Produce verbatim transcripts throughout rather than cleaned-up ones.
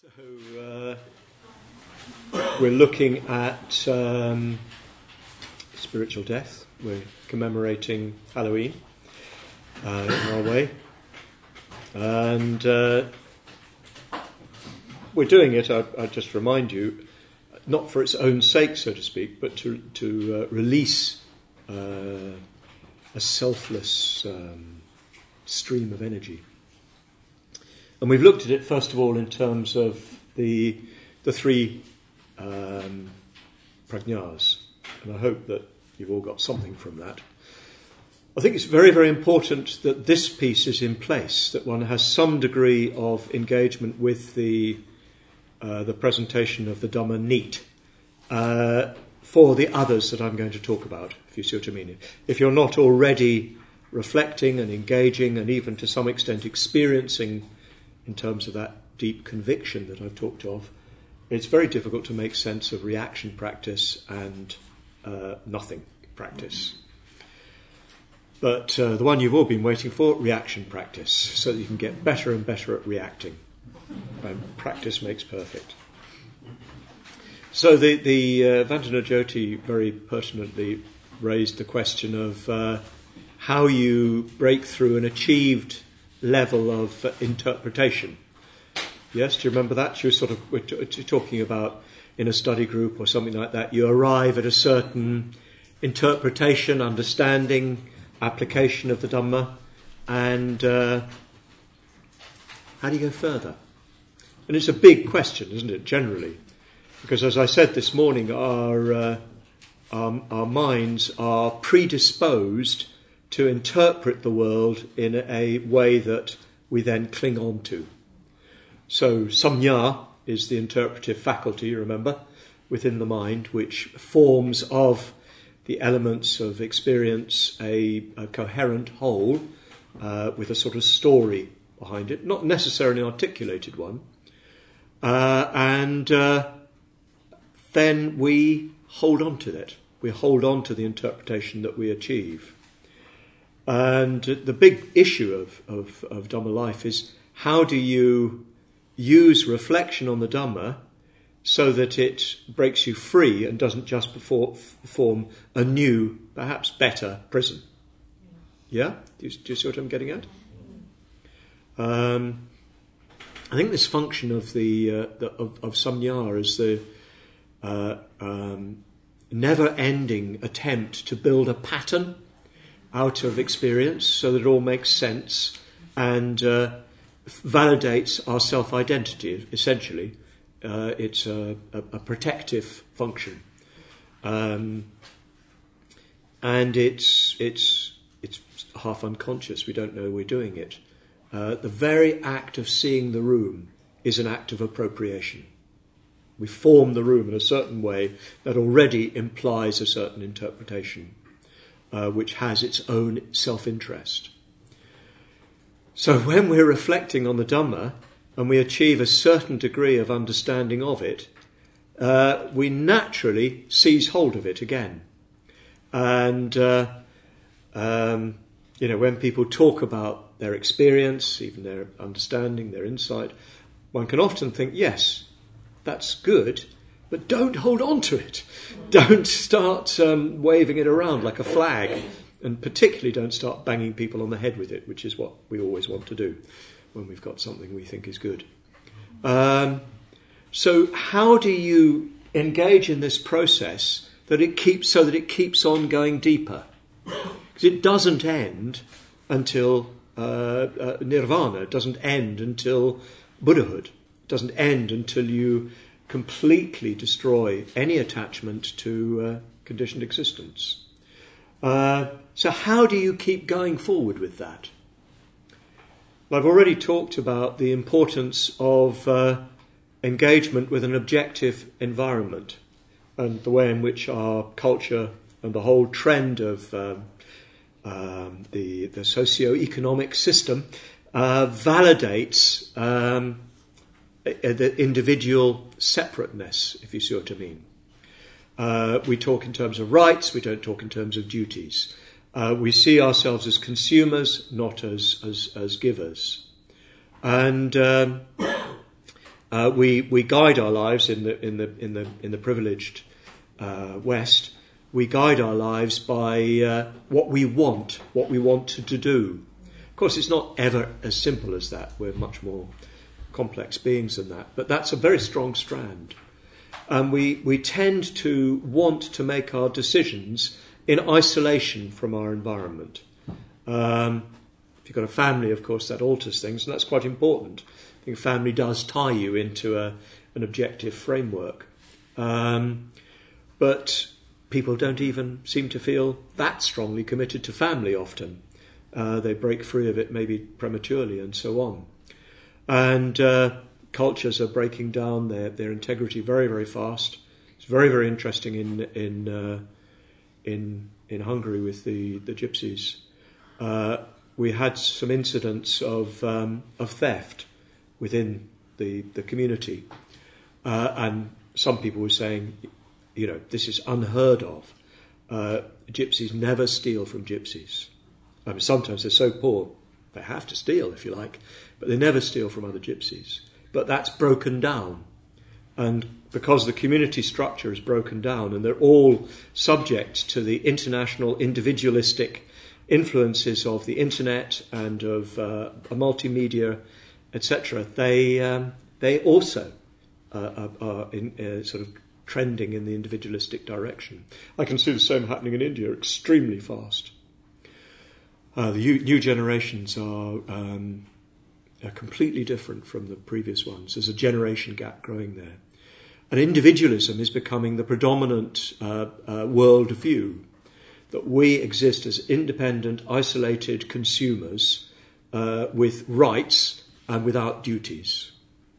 So uh, we're looking at um, spiritual death. We're commemorating Halloween uh, in our way, and uh, we're doing it. I, I just remind you, not for its own sake, so to speak, but to to uh, release uh, a selfless um, stream of energy. And we've looked at it, first of all, in terms of the the three um, prajnas. And I hope that you've all got something from that. I think it's very, very important that this piece is in place, that one has some degree of engagement with the uh, the presentation of the Dhamma neat uh, for the others that I'm going to talk about, if you see what I mean. If you're not already reflecting and engaging and even to some extent experiencing in terms of that deep conviction that I've talked of, it's very difficult to make sense of reaction practice and uh, nothing practice. But uh, the one you've all been waiting for, reaction practice, so that you can get better and better at reacting. And practice makes perfect. So the, the uh, Vandana Jyoti very pertinently raised the question of uh, how you break through an achieved level of uh, interpretation. Yes, do you remember that? She was sort of we're t- talking about in a study group or something like that. You arrive at a certain interpretation, understanding, application of the Dhamma, and uh, how do you go further? And it's a big question, isn't it, generally? Because as I said this morning, our uh, our, our minds are predisposed to interpret the world in a way that we then cling on to. So samya is the interpretive faculty, remember, within the mind, which forms of the elements of experience a, a coherent whole uh, with a sort of story behind it, not necessarily an articulated one. Uh, and uh, then we hold on to it. We hold on to the interpretation that we achieve. And the big issue of, of, of Dhamma life is how do you use reflection on the Dhamma so that it breaks you free and doesn't just perform, form a new, perhaps better prison? Yeah? Do you, do you see what I'm getting at? Um, I think this function of the, uh, the of, of samya is the uh, um, never-ending attempt to build a pattern out of experience so that it all makes sense and uh, validates our self-identity, essentially. Uh, it's a, a, a protective function. Um, and it's it's it's half unconscious. We don't know we're doing it. Uh, the very act of seeing the room is an act of appropriation. We form the room in a certain way that already implies a certain interpretation, Uh, which has its own self-interest. So when we're reflecting on the Dhamma and we achieve a certain degree of understanding of it, uh, we naturally seize hold of it again. And, uh, um, you know, when people talk about their experience, even their understanding, their insight, one can often think, yes, that's good, but don't hold on to it. Don't start um, waving it around like a flag, and particularly don't start banging people on the head with it, which is what we always want to do when we've got something we think is good. Um, so how do you engage in this process that it keeps so that it keeps on going deeper? Because it doesn't end until uh, uh, nirvana. It doesn't end until Buddhahood. It doesn't end until you completely destroy any attachment to uh, conditioned existence. Uh, so how do you keep going forward with that? I've already talked about the importance of uh, engagement with an objective environment and the way in which our culture and the whole trend of um, um, the, the socio-economic system uh, validates um, the individual separateness, if you see what I mean. Uh, we talk in terms of rights, we don't talk in terms of duties. Uh, we see ourselves as consumers, not as as, as givers. And um, Uh, we we guide our lives in the in the in the in the privileged uh, West. We guide our lives by uh, what we want, what we want to, to do. Of course, it's not ever as simple as that. We're much more complex beings than that. But that's a very strong strand. And we, we tend to want to make our decisions in isolation from our environment. Um, if you've got a family, of course, that alters things, and that's quite important. I think family does tie you into a, an objective framework. Um, but people don't even seem to feel that strongly committed to family often. Uh, they break free of it maybe prematurely and so on. And uh, cultures are breaking down their, their integrity very, very fast. It's very, very interesting in in uh, in in Hungary with the, the gypsies. Uh, we had some incidents of um, of theft within the, the community. Uh, and some people were saying, you know, this is unheard of. Uh, gypsies never steal from gypsies. I mean, sometimes they're so poor, they have to steal, if you like, but they never steal from other gypsies. But that's broken down. And because the community structure is broken down and they're all subject to the international individualistic influences of the internet and of uh, multimedia, et cetera, they um, they also uh, are in, uh, sort of trending in the individualistic direction. I can see the same happening in India extremely fast. Uh, the u- new generations are, um, are completely different from the previous ones. There's a generation gap growing there. And individualism is becoming the predominant uh, uh, world view, that we exist as independent, isolated consumers uh, with rights and without duties.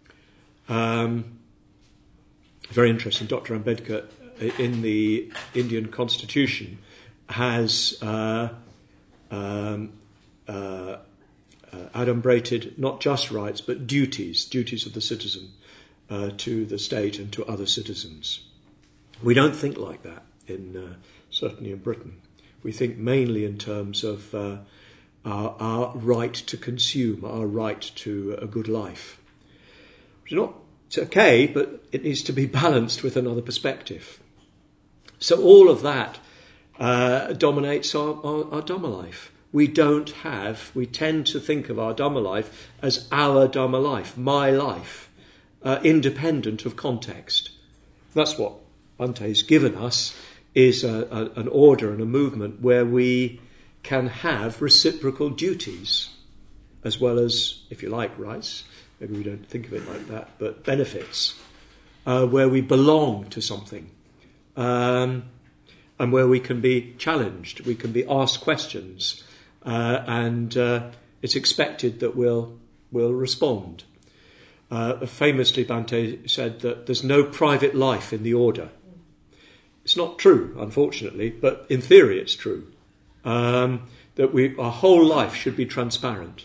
Um, very interesting. Doctor Ambedkar, in the Indian Constitution, has uh, um, uh, uh, adumbrated not just rights but duties, duties of the citizen uh, to the state and to other citizens. We don't think like that, in uh, certainly in Britain. We think mainly in terms of uh, our, our right to consume, our right to a good life. Which is not, it's okay, but it needs to be balanced with another perspective. So all of that uh, dominates our, our, our Dhamma life. We don't have, we tend to think of our Dhamma life as our Dhamma life, my life, uh, independent of context. That's what Bhante has given us, is a, a, an order and a movement where we can have reciprocal duties as well as, if you like, rights. Maybe we don't think of it like that, but benefits, uh, where we belong to something, um, and where we can be challenged, we can be asked questions, uh, and uh, it's expected that we'll we'll respond. Uh, famously, Bhante said that there's no private life in the order. It's not true, unfortunately, but in theory it's true. Um, that we, our whole life should be transparent.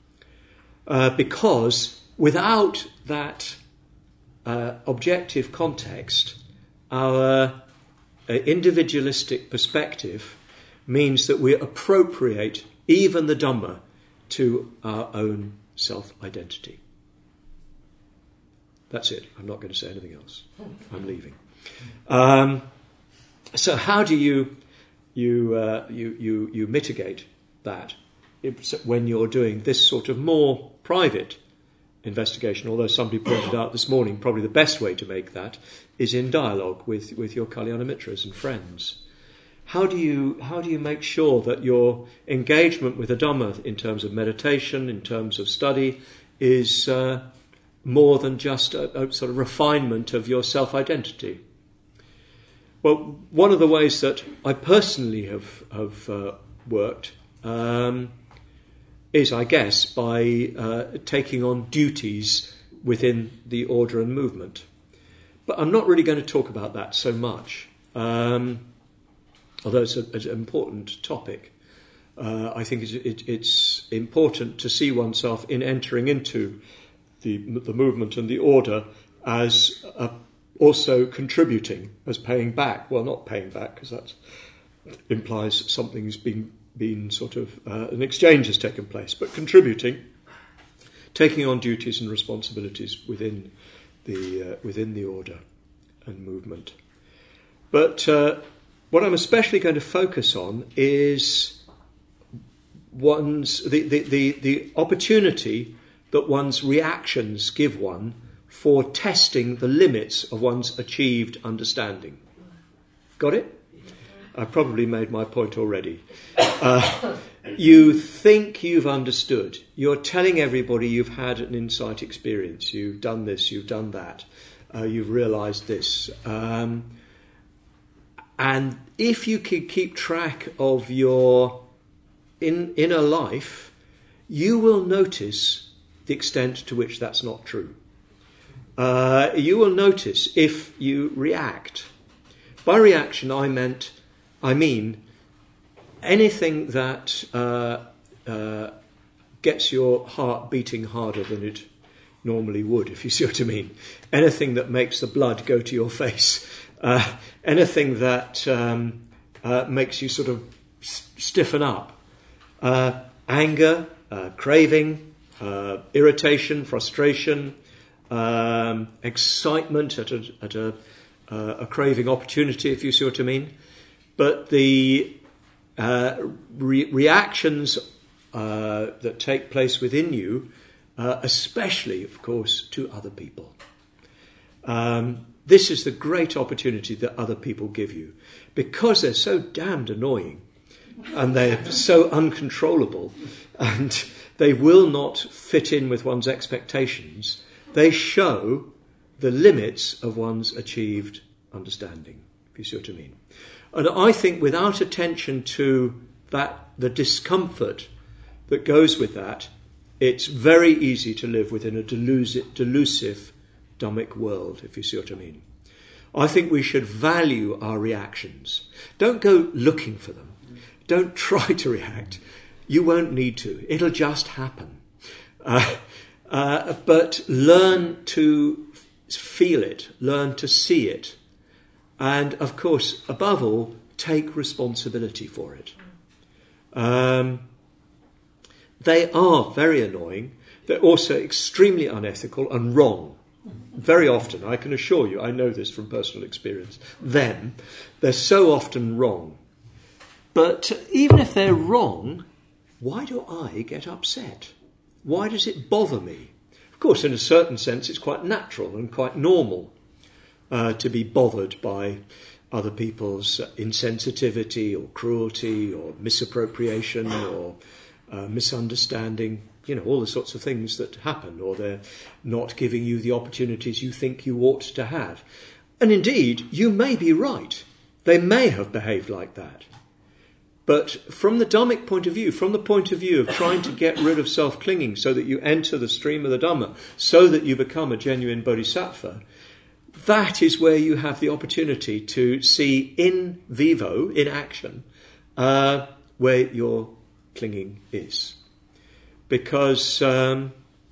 Uh, because without that uh, objective context, our uh, individualistic perspective means that we appropriate even the Dhamma to our own self-identity. That's it. I'm not going to say anything else. I'm leaving. Um, so how do you you, uh, you you you mitigate that when you're doing this sort of more private investigation? Although somebody pointed out this morning, probably the best way to make that is in dialogue with, with your Kalyana Mitras and friends. How do you how do you make sure that your engagement with the Dhamma in terms of meditation, in terms of study, is uh, more than just a, a sort of refinement of your self-identity? Well, one of the ways that I personally have, have uh, worked um, is, I guess, by uh, taking on duties within the order and movement. But I'm not really going to talk about that so much, um, although it's, a, it's an important topic. Uh, I think it's, it, it's important to see oneself in entering into the, the movement and the order as a also contributing, as paying back. Well, not paying back, because that implies something's been, been sort of, uh, an exchange has taken place, but contributing taking on duties and responsibilities within the uh, within the order and movement. But uh, what I'm especially going to focus on is one's the, the, the, the opportunity that one's reactions give one for testing the limits of one's achieved understanding. Got it? I probably made my point already. Uh, you think you've understood. You're telling everybody you've had an insight experience. You've done this, you've done that. Uh, you've realised this. Um, and if you can keep track of your in, inner life, you will notice the extent to which that's not true. Uh, you will notice if you react. By reaction, I meant, I mean, anything that uh, uh, gets your heart beating harder than it normally would, if you see what I mean. Anything that makes the blood go to your face. Uh, anything that um, uh, makes you sort of s- stiffen up. Uh, anger, uh, craving, uh, irritation, frustration, um, excitement at a, at a, uh, a craving opportunity, if you see what I mean. But the uh, re- reactions uh, that take place within you, uh, especially, of course, to other people. Um, this is the great opportunity that other people give you. Because they're so damned annoying and they're so uncontrollable and they will not fit in with one's expectations, they show the limits of one's achieved understanding, if you see what I mean. And I think without attention to that, the discomfort that goes with that, it's very easy to live within a delusive, delusive Dhammic world, if you see what I mean. I think we should value our reactions. Don't go looking for them. Don't try to react. You won't need to. It'll just happen. Uh, uh, but learn to feel it. Learn to see it. And, of course, above all, take responsibility for it. Um, they are very annoying. They're also extremely unethical and wrong. Very often, I can assure you, I know this from personal experience, them, they're so often wrong. But even if they're wrong, why do I get upset? Why does it bother me? Of course, in a certain sense, it's quite natural and quite normal uh, to be bothered by other people's insensitivity or cruelty or misappropriation or uh, misunderstanding. You know, all the sorts of things that happen, or they're not giving you the opportunities you think you ought to have. And indeed, you may be right. They may have behaved like that. But from the Dhammic point of view, from the point of view of trying to get rid of self-clinging so that you enter the stream of the Dhamma, so that you become a genuine bodhisattva, that is where you have the opportunity to see in vivo, in action, uh, where your clinging is. Because, um,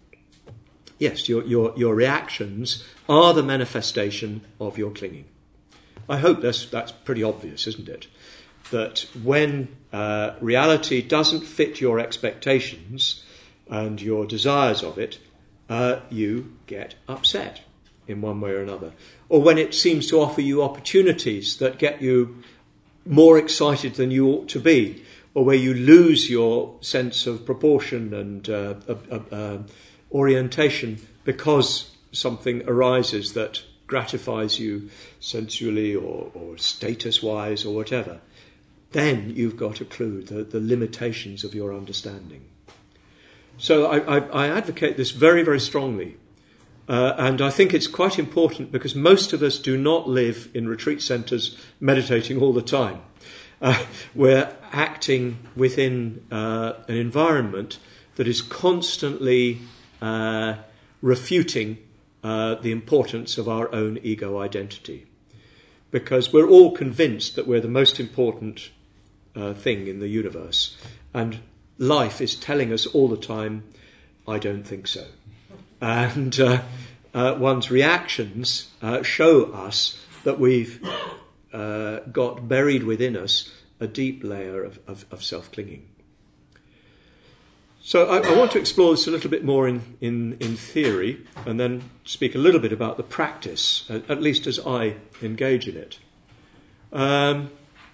yes, your, your your reactions are the manifestation of your clinging. I hope that's that's pretty obvious, isn't it? That when uh, reality doesn't fit your expectations and your desires of it, uh, you get upset in one way or another. Or when it seems to offer you opportunities that get you more excited than you ought to be, or where you lose your sense of proportion and uh, uh, uh, orientation because something arises that gratifies you sensually or, or status-wise or whatever, then you've got a clue, the, the limitations of your understanding. So I, I, I advocate this very, very strongly. Uh, and I think it's quite important because most of us do not live in retreat centres meditating all the time. Uh, we're acting within uh, an environment that is constantly uh, refuting uh, the importance of our own ego identity. Because we're all convinced that we're the most important uh, thing in the universe. And life is telling us all the time, I don't think so. And uh, uh, one's reactions uh, show us that we've uh, got buried within us a deep layer of, of, of self-clinging. So I, I want to explore this a little bit more in, in, in theory, and then speak a little bit about the practice, at, at least as I engage in it. Um,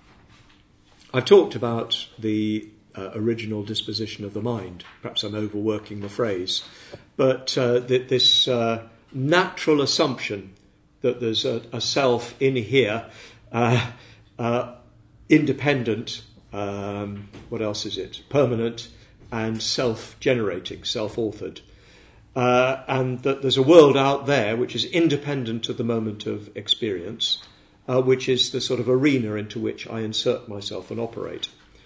I've talked about the uh, original disposition of the mind. Perhaps I'm overworking the phrase. But uh, th- this uh, natural assumption that there's a, a self in here, uh, uh, independent, um, what else is it? Permanent, and self-generating, self-authored. Uh, and that there's a world out there which is independent of the moment of experience, uh, which is the sort of arena into which I insert myself and operate.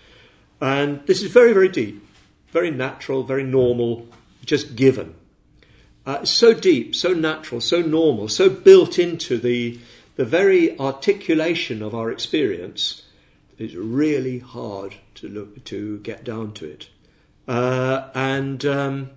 And this is very, very deep, very natural, very normal, just given. Uh, so deep, so natural, so normal, so built into the, the very articulation of our experience, it's really hard to look to get down to it. Uh, and um,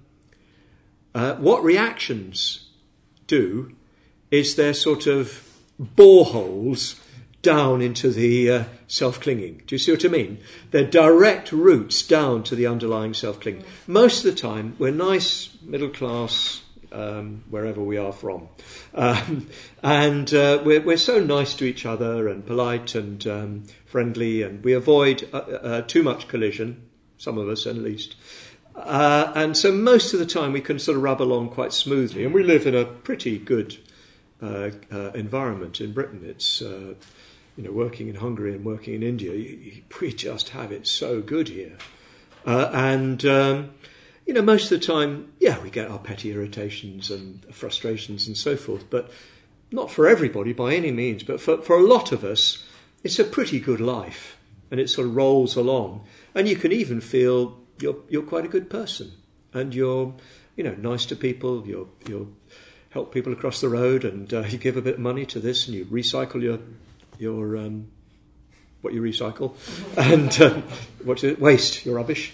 uh, what reactions do is they're sort of boreholes down into the uh, self-clinging. Do you see what I mean? They're direct routes down to the underlying self-clinging. Most of the time, we're nice, middle class, um, wherever we are from. Um, and uh, we're, we're so nice to each other and polite and um, friendly, and we avoid uh, uh, too much collision. Some of us, at least. Uh, and so most of the time we can sort of rub along quite smoothly. And we live in a pretty good uh, uh, environment in Britain. It's, uh, you know, working in Hungary and working in India, you, you, we just have it so good here. Uh, and, um, you know, most of the time, yeah, we get our petty irritations and frustrations and so forth. But not for everybody by any means. But for, for a lot of us, it's a pretty good life. And it sort of rolls along. And you can even feel you're you're quite a good person, and you're you know nice to people. You're you help people across the road, and uh, you give a bit of money to this, and you recycle your your um, what you recycle, and uh, what's it waste your rubbish,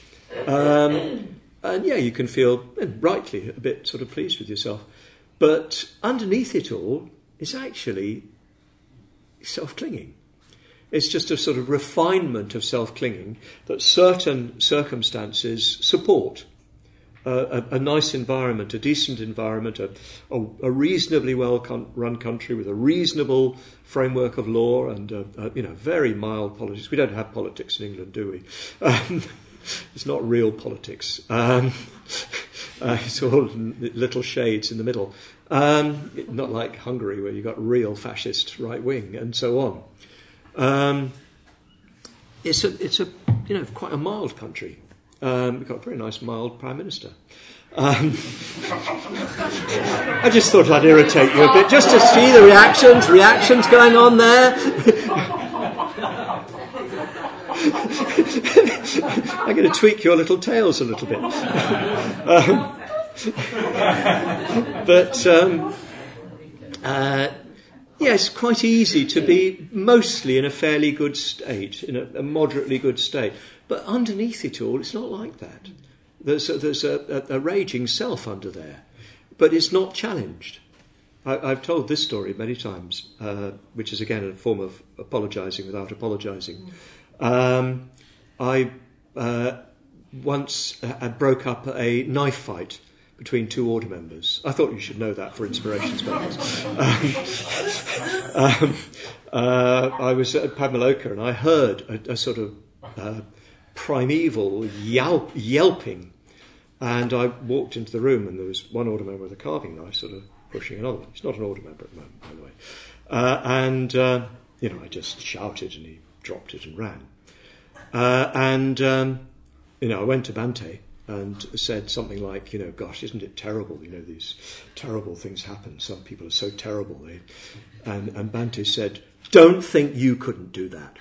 um, and yeah, you can feel and rightly a bit sort of pleased with yourself. But underneath it all is actually self-clinging. It's just a sort of refinement of self-clinging that certain circumstances support. Uh, a, a nice environment, a decent environment, a, a, a reasonably well-run country with a reasonable framework of law and a, a, you know very mild politics. We don't have politics in England, do we? Um, it's not real politics. Um, uh, it's all little shades in the middle. Um, not like Hungary, where you've got real fascist right wing and so on. Um, it's a, it's a, you know, quite a mild country. Um, we've got a very nice mild prime minister. Um, I just thought I'd irritate you a bit, just to see the reactions, reactions going on there. I'm going to tweak your little tails a little bit. um, but. Um, uh, Yeah, it's quite easy to be mostly in a fairly good state, in a, a moderately good state. But underneath it all, it's not like that. There's a, there's a, a, a raging self under there, but it's not challenged. I, I've told this story many times, uh, which is again a form of apologising without apologising. Um, I uh, once uh, broke up a knife fight between two order members. I thought you should know that for inspirations purposes. Um, um, uh, I was at Pamaloka and I heard a, a sort of uh, primeval yelp, yelping, and I walked into the room and there was one order member with a carving knife sort of pushing another one. He's not an order member at the moment, by the way. Uh, and, uh, you know, I just shouted and he dropped it and ran. Uh, and, um, you know, I went to Bante and said something like, you know, gosh, isn't it terrible? You know, these terrible things happen. Some people are so terrible. They, and, and Bante said, don't think you couldn't do that.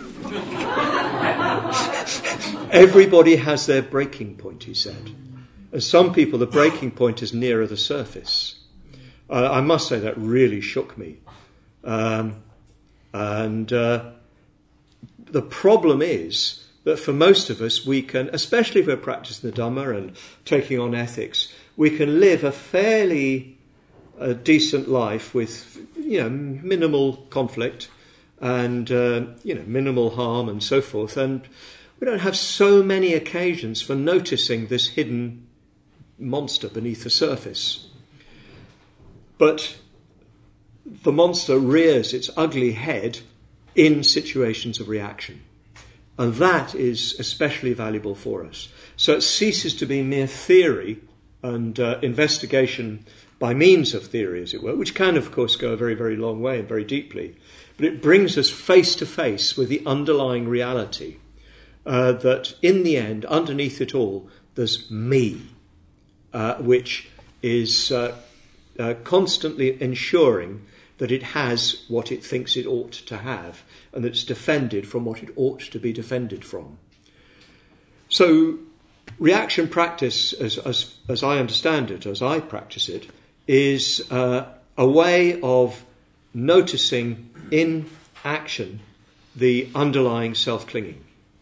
Everybody has their breaking point, he said. And some people, the breaking point is nearer the surface. Uh, I must say that really shook me. Um, and uh, the problem is that for most of us, we can, especially if we're practicing the Dhamma and taking on ethics, we can live a fairly uh, decent life with, you know, minimal conflict and, uh, you know, minimal harm and so forth. And we don't have so many occasions for noticing this hidden monster beneath the surface. But the monster rears its ugly head in situations of reaction. And that is especially valuable for us. So it ceases to be mere theory and uh, investigation by means of theory, as it were, which can, of course, go a very, very long way and very deeply. But it brings us face to face with the underlying reality uh, that, in the end, underneath it all, there's me, uh, which is uh, uh, constantly ensuring that it has what it thinks it ought to have, and that it's defended from what it ought to be defended from. So reaction practice, as, as, as I understand it, as I practice it, is uh, a way of noticing in action the underlying self-clinging.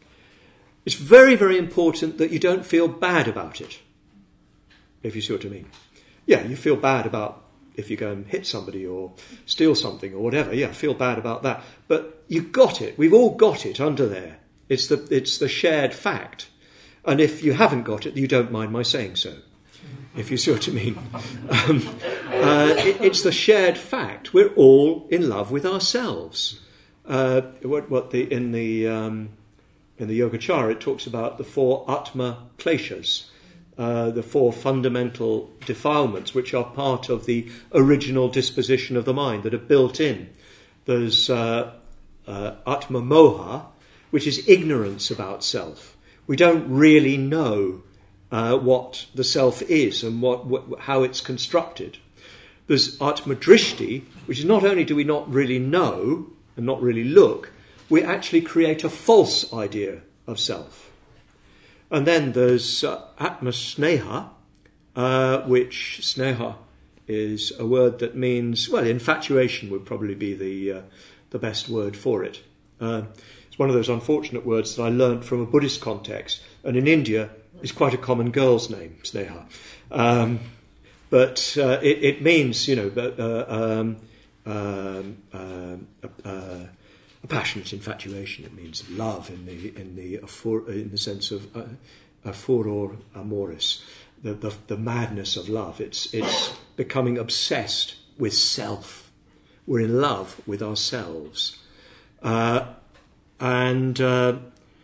It's very, very important that you don't feel bad about it, if you see what I mean. Yeah, you feel bad about if you go and hit somebody or steal something or whatever. Yeah, feel bad about that. But you got it. We've all got it under there. It's the it's the shared fact. And if you haven't got it, you don't mind my saying so, if you see what I mean. Um, uh, it, it's the shared fact. We're all in love with ourselves. Uh, what, what the in the um, in the Yogacara it talks about the four Atma Kleshas, uh, the four fundamental defilements which are part of the original disposition of the mind that are built in. There's uh, uh, Atma Moha, which is ignorance about self. We don't really know uh, what the self is and what, what how it's constructed. There's Atma Drishti, which is not only do we not really know and not really look, we actually create a false idea of self. And then there's uh, Atma Sneha, uh, which Sneha is a word that means, well, infatuation would probably be the uh, the best word for it. Uh, it's one of those unfortunate words that I learnt from a Buddhist context, and in India it's quite a common girl's name, Sneha. Um, but uh, it, it means, you know, uh, um, um, uh, uh, a passionate infatuation. It means love in the in the in the sense of uh, furor amoris, the, the the madness of love. It's it's becoming obsessed with self. We're in love with ourselves. Uh, and uh,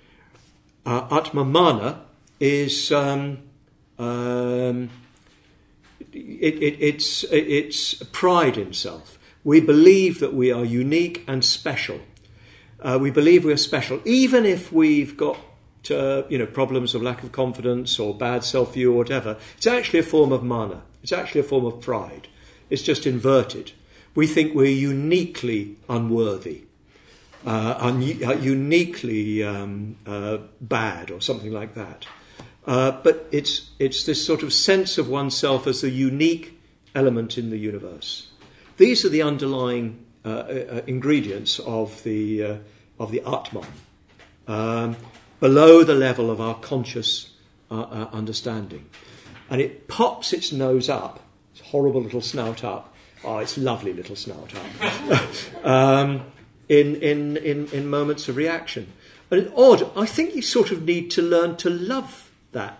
uh, Atmamana is um, um, it, it, it's it's pride in self. We believe that we are unique and special. Uh, we believe we're special, even if we've got uh, you know problems of lack of confidence or bad self-view or whatever. It's actually a form of mana. It's actually a form of pride. It's just inverted. We think we're uniquely unworthy, uh, un- uniquely um, uh, bad, or something like that. Uh, but it's it's this sort of sense of oneself as a unique element in the universe. These are the underlying uh, uh, ingredients of the uh, of the Atman, um, below the level of our conscious uh, uh, understanding, and it pops its nose up, its horrible little snout up. Oh, it's lovely little snout up. um, in, in, in, in moments of reaction. And it's odd, I think you sort of need to learn to love that.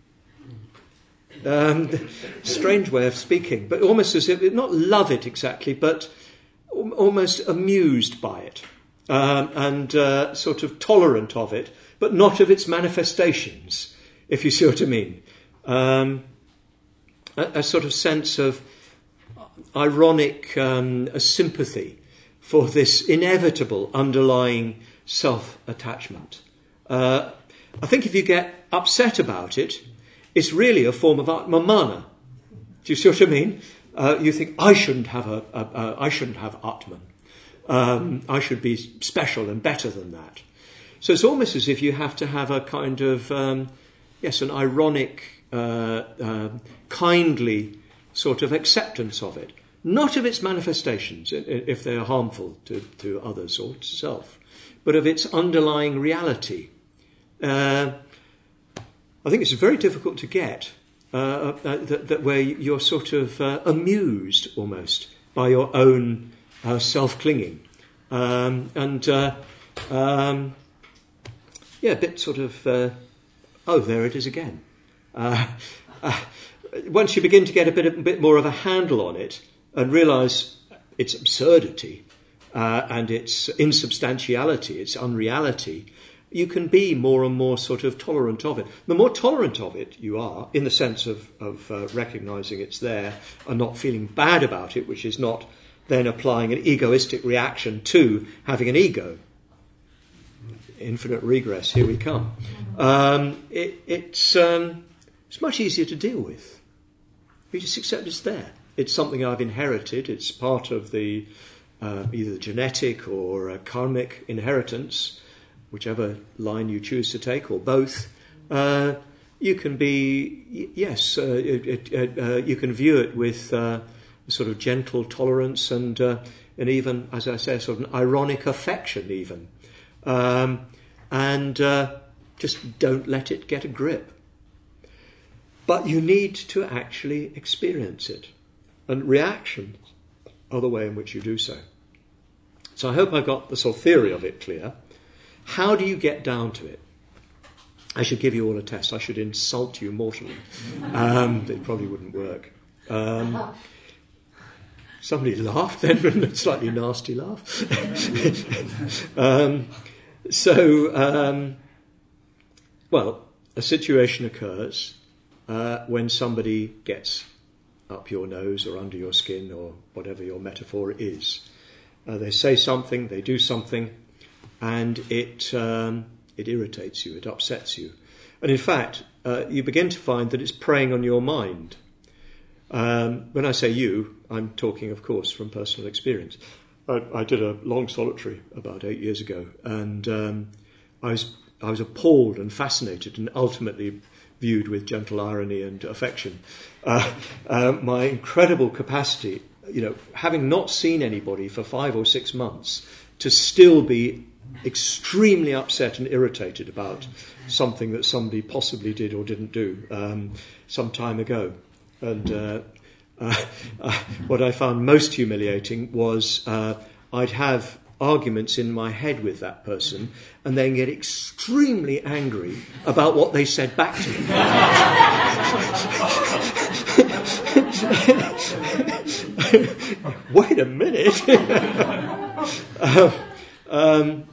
Um, strange way of speaking, but almost as if, not love it exactly, but almost amused by it. Um, and uh, sort of tolerant of it, but not of its manifestations, if you see what I mean. Um, a, a sort of sense of ironic um, a sympathy for this inevitable underlying self-attachment. Uh, I think if you get upset about it, it's really a form of Atmamana. Do you see what I mean? Uh, you think, I shouldn't have a, a, a I shouldn't have Atman. Um, I should be special and better than that. So it's almost as if you have to have a kind of um, yes, an ironic, uh, uh, kindly sort of acceptance of it. Not of its manifestations, if they are harmful to, to others or to self, but of its underlying reality. Uh, I think it's very difficult to get, uh, uh, that, that where you're sort of uh, amused almost by your own uh, self-clinging. Um, and uh, um, yeah, a bit sort of, uh, oh, there it is again. Uh, uh, once you begin to get a bit, a bit more of a handle on it and realise its absurdity uh, and its insubstantiality, its unreality, you can be more and more sort of tolerant of it. The more tolerant of it you are, in the sense of, of uh, recognising it's there and not feeling bad about it, which is not then applying an egoistic reaction to having an ego. Infinite regress, here we come. Um, it, it's, um, it's much easier to deal with. You just accept it's there. It's something I've inherited. It's part of the uh, either genetic or uh, karmic inheritance, whichever line you choose to take, or both. Uh, you can be, yes, uh, it, it, uh, you can view it with uh, a sort of gentle tolerance and uh, and even, as I say, sort of an ironic affection even. Um, and uh, just don't let it get a grip. But you need to actually experience it. And reactions are the way in which you do so. So I hope I got the sort of theory of it clear. How do you get down to it? I should give you all a test. I should insult you mortally. Um, it probably wouldn't work. Um, somebody laughed then, a slightly nasty laugh. um, so, um, well, a situation occurs uh, when somebody gets up your nose or under your skin or whatever your metaphor is. Uh, they say something, they do something, and it um, it irritates you, it upsets you. And in fact, uh, you begin to find that it's preying on your mind. Um, when I say you, I'm talking, of course, from personal experience. I, I did a long solitary about eight years ago, and um, I was I was appalled and fascinated and ultimately viewed with gentle irony and affection. Uh, uh, my incredible capacity, you know, having not seen anybody for five or six months, to still be extremely upset and irritated about something that somebody possibly did or didn't do um, some time ago. And uh, uh, uh, what I found most humiliating was uh, I'd have arguments in my head with that person and then get extremely angry about what they said back to me. Wait a minute. uh, um,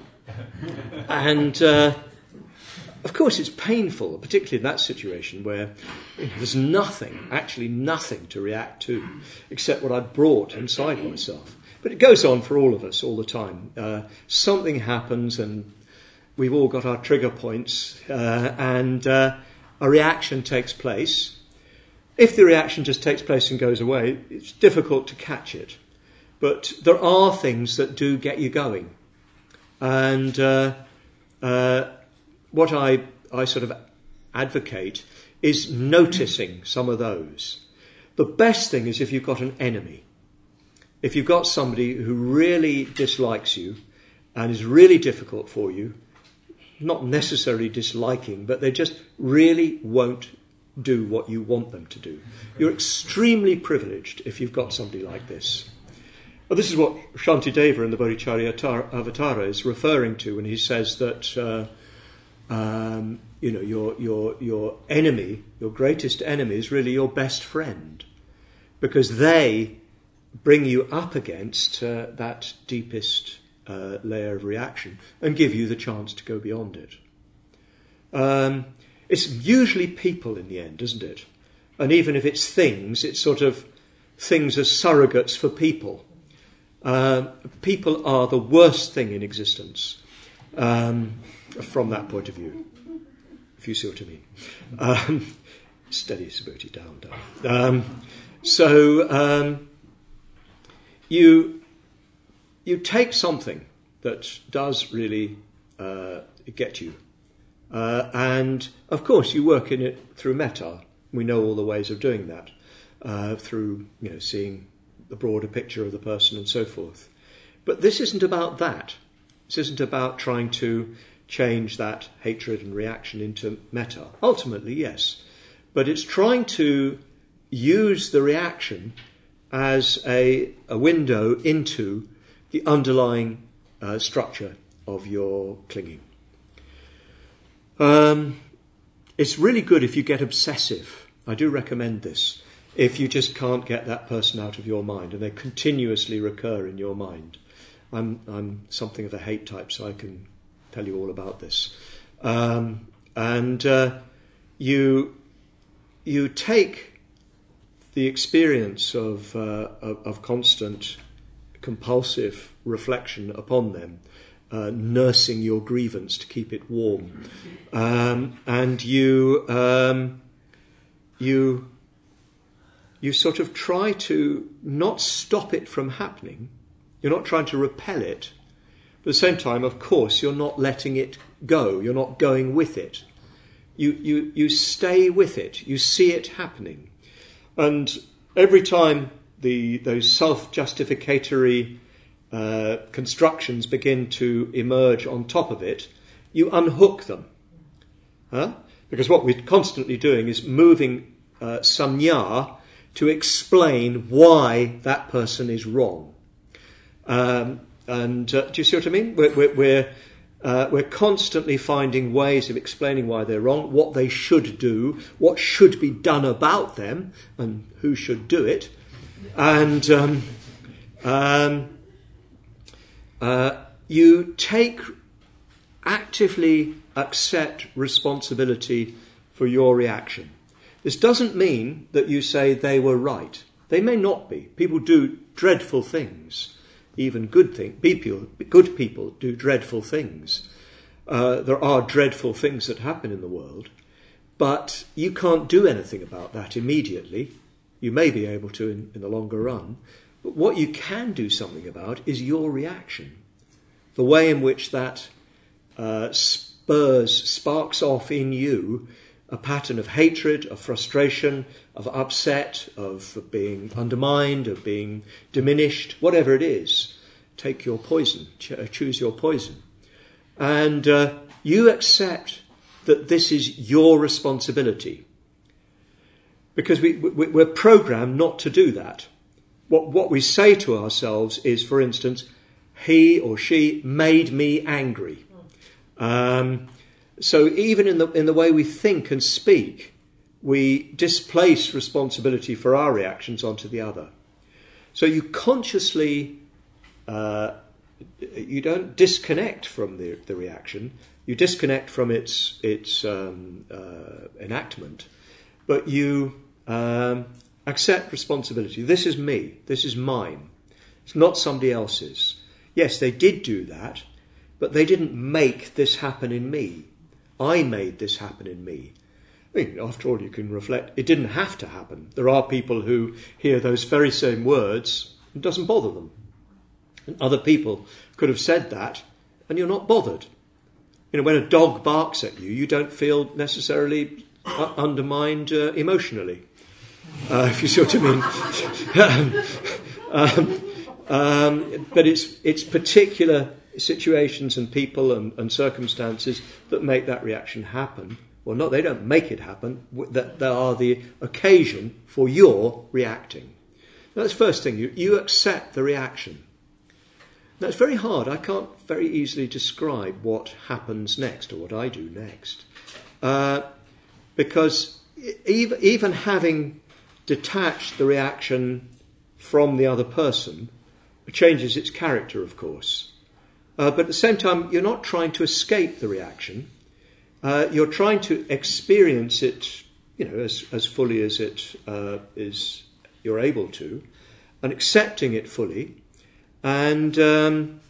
and uh, of course it's painful, particularly in that situation where you know, there's nothing, actually nothing to react to except what I brought inside myself. But it goes on for all of us all the time. Uh, something happens and we've all got our trigger points uh, and uh, a reaction takes place. If the reaction just takes place and goes away, it's difficult to catch it. But there are things that do get you going. And uh, uh, what I, I sort of advocate is noticing some of those. The best thing is if you've got an enemy. If you've got somebody who really dislikes you and is really difficult for you, not necessarily disliking, but they just really won't do what you want them to do. You're extremely privileged if you've got somebody like this. Well, this is what Shantideva in the Bodhicharyavatara is referring to when he says that uh, um, you know your your your enemy, your greatest enemy, is really your best friend, because they bring you up against uh, that deepest uh, layer of reaction and give you the chance to go beyond it. Um, it's usually people in the end, isn't it? And even if it's things, it's sort of things as surrogates for people. Uh, people are the worst thing in existence um, from that point of view, if you see what I mean. Um, steady, Subhuti, down, down. Um, so... Um, You you take something that does really uh, get you, uh, and of course you work in it through metta. We know all the ways of doing that, uh, through you know seeing the broader picture of the person and so forth. But this isn't about that. This isn't about trying to change that hatred and reaction into metta. Ultimately, yes, but it's trying to use the reaction as a, a window into the underlying uh, structure of your clinging. Um, it's really good if you get obsessive. I do recommend this. If you just can't get that person out of your mind and they continuously recur in your mind. I'm, I'm something of a hate type, so I can tell you all about this. Um, and uh, you you take the experience of, uh, of, of constant compulsive reflection upon them, uh, nursing your grievance to keep it warm, um, and you um, you you sort of try to not stop it from happening. You're not trying to repel it, but at the same time, of course, you're not letting it go. You're not going with it. You you you stay with it. You see it happening, and every time the those self-justificatory uh, constructions begin to emerge on top of it, you unhook them, huh? Because what we're constantly doing is moving uh, samnya to explain why that person is wrong. Um, and uh, do you see what I mean? We're we're we're, uh, we're constantly finding ways of explaining why they're wrong, what they should do, what should be done about them, and who should do it. And um, um, uh, you take actively accept responsibility for your reaction. This doesn't mean that you say they were right. They may not be. People do dreadful things. Even good thing, people, good people do dreadful things. Uh, there are dreadful things that happen in the world, but you can't do anything about that immediately. You may be able to in, in the longer run, but what you can do something about is your reaction. The way in which that uh, spurs, sparks off in you a pattern of hatred, of frustration, of upset, of being undermined, of being diminished, whatever it is. Take your poison, choose your poison. And uh, you accept that this is your responsibility. Because we, we, we're programmed not to do that. What, what we say to ourselves is, for instance, he or she made me angry. Um, so even in the in the way we think and speak, we displace responsibility for our reactions onto the other. So you consciously, uh, you don't disconnect from the, the reaction. You disconnect from its its um, uh, enactment, but you um, accept responsibility. This is me. This is mine. It's not somebody else's. Yes, they did do that, but they didn't make this happen in me. I made this happen in me. I mean, after all, you can reflect, it didn't have to happen. There are people who hear those very same words and it doesn't bother them. And other people could have said that and you're not bothered. You know, when a dog barks at you, you don't feel necessarily uh, undermined uh, emotionally, uh, if you see what I mean. um, um, but it's it's particular situations and people and, and circumstances that make that reaction happen. Well, no, they don't make it happen. That they are the occasion for your reacting. That's the first thing. You, you accept the reaction. Now, it's very hard. I can't very easily describe what happens next or what I do next. Uh, because even, even having detached the reaction from the other person changes its character, of course. Uh, but at the same time, you're not trying to escape the reaction. Uh, you're trying to experience it, you know, as, as fully as it uh, is you're able to, and accepting it fully. And um,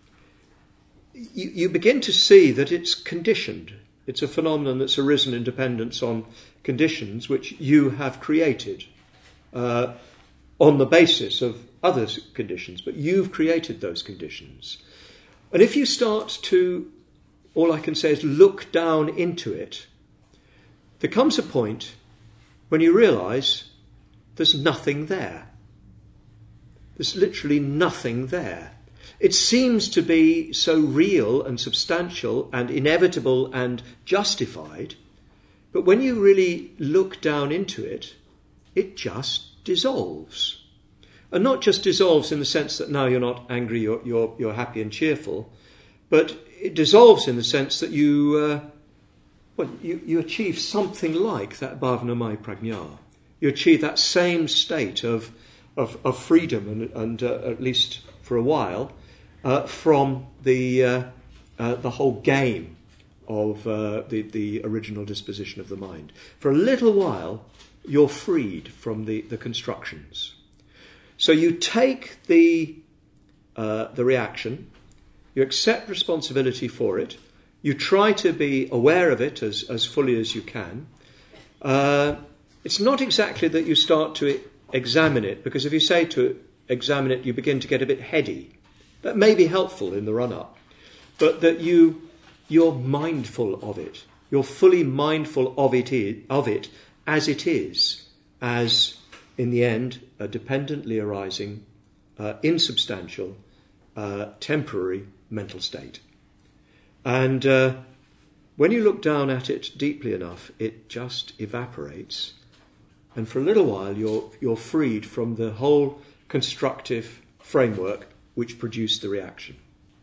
you, you begin to see that it's conditioned. It's a phenomenon that's arisen in dependence on conditions which you have created uh, on the basis of other conditions, but you've created those conditions. And if you start to, all I can say is look down into it, there comes a point when you realise there's nothing there. There's literally nothing there. It seems to be so real and substantial and inevitable and justified, but when you really look down into it, it just dissolves. And not just dissolves in the sense that now you're not angry, you're, you're, you're happy and cheerful, but it dissolves in the sense that you uh, well, you, you achieve something like that bhavanamaya prajna. You achieve that same state of of, of freedom, and, and uh, at least for a while, uh, from the uh, uh, the whole game of uh, the the original disposition of the mind. For a little while, you're freed from the, the constructions. So you take the uh, the reaction, you accept responsibility for it, you try to be aware of it as, as fully as you can. Uh, it's not exactly that you start to examine it, because if you say to examine it, you begin to get a bit heady. That may be helpful in the run-up, but that you, you're mindful of it. You're fully mindful of it, of it as it is, as, in the end, a dependently arising, uh, insubstantial, uh, temporary mental state. And uh, when you look down at it deeply enough, it just evaporates. And for a little while, you're you're freed from the whole constructive framework which produced the reaction.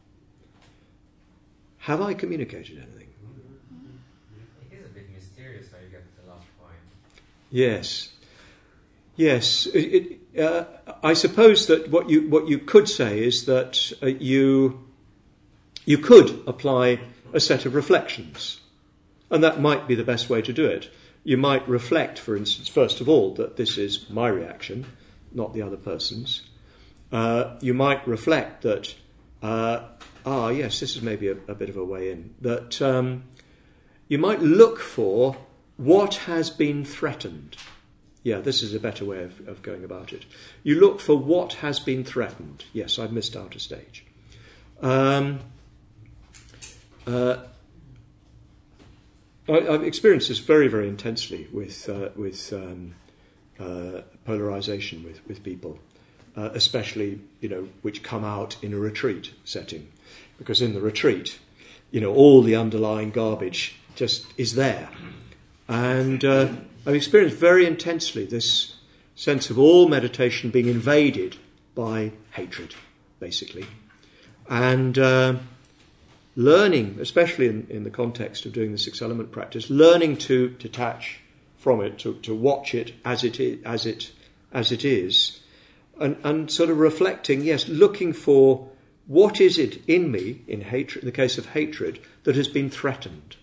Have I communicated anything? It is a bit mysterious how you get to the last point. Yes, yes. It, it, uh, I suppose that what you what you could say is that uh, you you could apply a set of reflections, and that might be the best way to do it. You might reflect, for instance, first of all, that this is my reaction, not the other person's. Uh, you might reflect that, uh, ah, yes, this is maybe a, a bit of a way in, that um, you might look for what has been threatened. Yeah, this is a better way of, of going about it. You look for what has been threatened. Yes, I've missed out a stage. Um, uh, I've experienced this very, very intensely with uh, with um, uh, polarization with, with people, uh, especially, you know, which come out in a retreat setting. Because in the retreat, you know, all the underlying garbage just is there. And uh, I've experienced very intensely this sense of all meditation being invaded by hatred, basically. And Uh, learning, especially in, in the context of doing the six element practice, learning to detach from it, to, to watch it as it is, as it as it is, and, and sort of reflecting, yes, looking for what is it in me, in hatred, in the case of hatred, that has been threatened.